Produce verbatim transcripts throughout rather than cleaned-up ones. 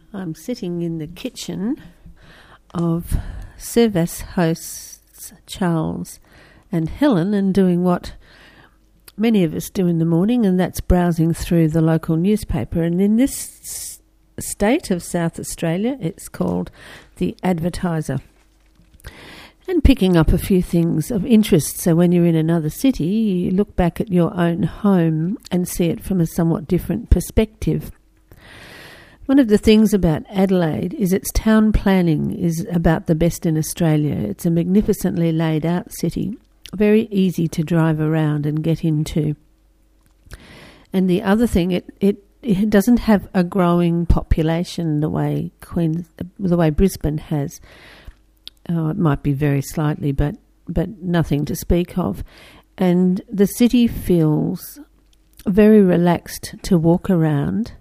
I'm sitting in the kitchen of Service hosts Charles and Helen and doing what many of us do in the morning, and that's browsing through the local newspaper. And in this state of South Australia, it's called The Advertiser. And picking up a few things of interest. So when you're in another city, you look back at your own home and see it from a somewhat different perspective. One of the things about Adelaide is its town planning is about the best in Australia. It's a magnificently laid out city, very easy to drive around and get into. And the other thing, it, it, it doesn't have a growing population the way Queen, the way Brisbane has. Oh, it might be very slightly, but but nothing to speak of. And the city feels very relaxed to walk around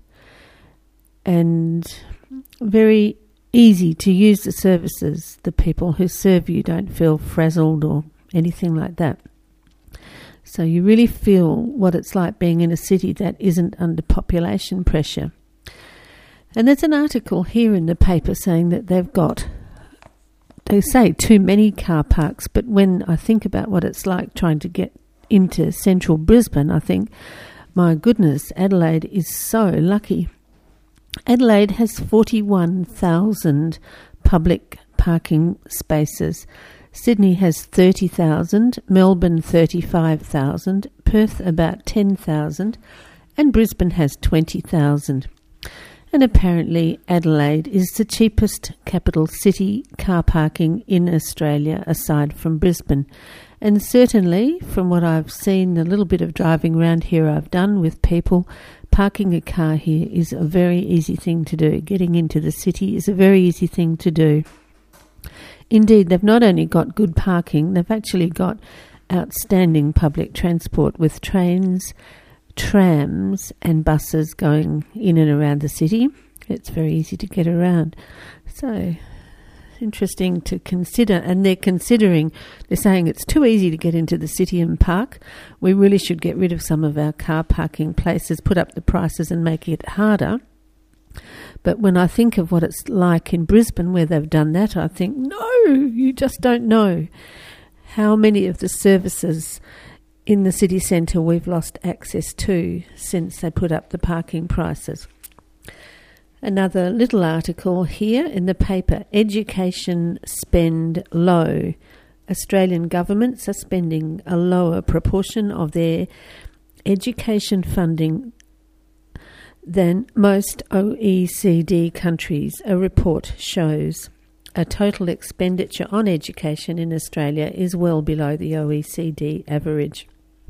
and very easy to use the services. The people who serve you don't feel frazzled or anything like that. So you really feel what it's like being in a city that isn't under population pressure. And there's an article here in the paper saying that they've got, they say too many car parks, but when I think about what it's like trying to get into central Brisbane, I think, my goodness, Adelaide is so lucky. Adelaide has forty-one thousand public parking spaces. Sydney has thirty thousand, Melbourne thirty-five thousand, Perth about ten thousand, and Brisbane has twenty thousand. And apparently Adelaide is the cheapest capital city car parking in Australia aside from Brisbane. And certainly from what I've seen, the little bit of driving around here I've done with people, parking a car here is a very easy thing to do. Getting into the city is a very easy thing to do. Indeed, they've not only got good parking, they've actually got outstanding public transport with trains, trams and buses going in and around the city. It's very easy to get around. So, interesting to consider. And they're considering, they're saying it's too easy to get into the city and park. We really should get rid of some of our car parking places, put up the prices and make it harder. But when I think of what it's like in Brisbane where they've done that, I think, no, you just don't know how many of the services in the city centre we've lost access to since they put up the parking prices. Another little article here in the paper, Education Spend Low. Australian governments are spending a lower proportion of their education funding than most O E C D countries, a report shows. A total expenditure on education in Australia is well below the O E C D average.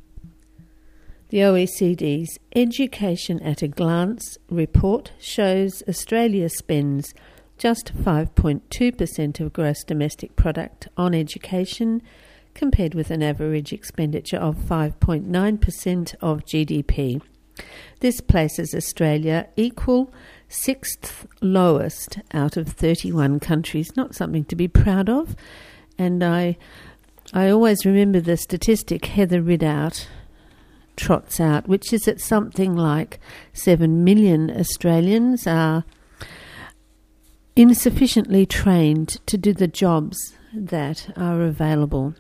The O E C D's Education at a Glance report shows Australia spends just five point two percent of gross domestic product on education, compared with an average expenditure of five point nine percent of G D P. This places Australia equal sixth lowest out of thirty-one countries. Not something to be proud of. And I, I always remember the statistic Heather Ridout trots out, which is that something like seven million Australians are insufficiently trained to do the jobs that are available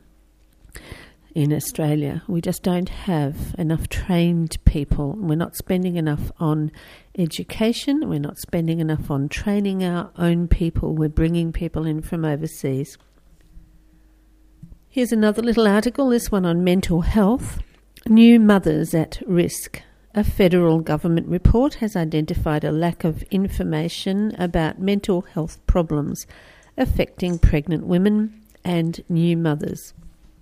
in Australia. We just don't have enough trained people. We're not spending enough on education. We're not spending enough on training our own people. We're bringing people in from overseas. Here's another little article, this one on mental health. New mothers at risk. A federal government report has identified a lack of information about mental health problems affecting pregnant women and new mothers.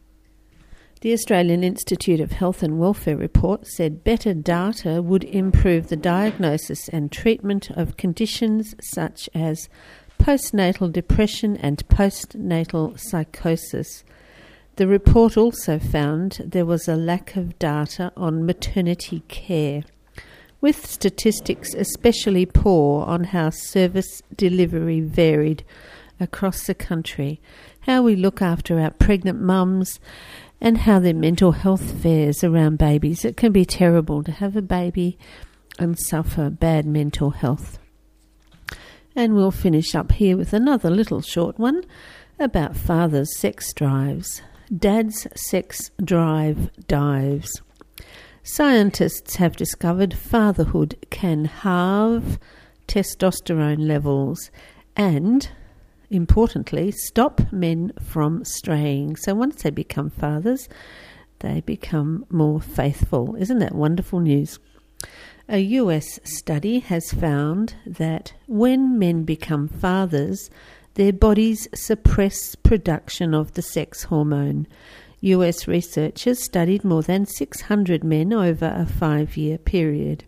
The Australian Institute of Health and Welfare report said better data would improve the diagnosis and treatment of conditions such as postnatal depression and postnatal psychosis. The report also found there was a lack of data on maternity care, with statistics especially poor on how service delivery varied across the country, how we look after our pregnant mums, and how their mental health fares around babies. It can be terrible to have a baby and suffer bad mental health. And we'll finish up here with another little short one about fathers' sex drives. Dad's sex drive dives. Scientists have discovered fatherhood can halve testosterone levels and, importantly, stop men from straying. So once they become fathers, they become more faithful. Isn't that wonderful news? A U S study has found that when men become fathers, their bodies suppress production of the sex hormone. U S researchers studied more than six hundred men over a five-year period.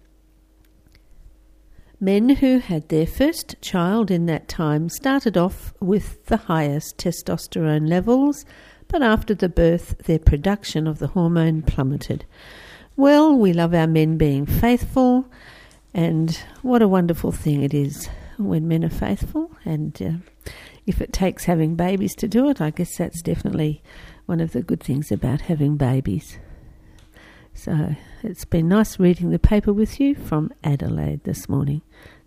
Men who had their first child in that time started off with the highest testosterone levels, but after the birth, their production of the hormone plummeted. Well, we love our men being faithful, and what a wonderful thing it is when men are faithful. And uh, if it takes having babies to do it, I guess that's definitely one of the good things about having babies. So it's been nice reading the paper with you from Adelaide this morning.